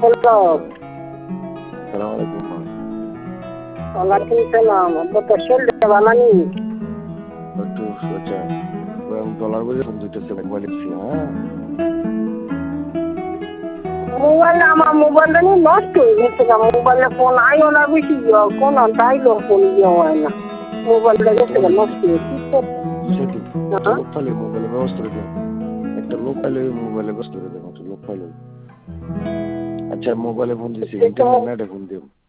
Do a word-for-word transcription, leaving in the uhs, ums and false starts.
Hello. সালাম আলাইকুম মা। ওয়ালাইকুম সালাম। আব্বা তো শরীরটা ভালো নেই। একটু আচ্ছা ডলার বলে ফোন দিতেছে মোবাইল দিচ্ছি হ্যাঁ। মোবাইল আমার মোবাইলটা নিয়ে নষ্ট হয়ে গেছে। মোবাইলে ফোন আইও না বেশি কোন তাইলো ফোন দিয়ে হয় না। মোবাইলটা গেছে নষ্ট হয়ে কি করবো? সেটি একটা লোক পাইলে মোবাইলে ব্যবস্থা করে দেন। একটা লোক পাইলে মোবাইলে ব্যবস্থা করে দেন। একটা লোক পাইলে আচ্ছা মোবাইলে ফোন দিচ্ছি ইন্টারনেট নেটে ফোন দিন।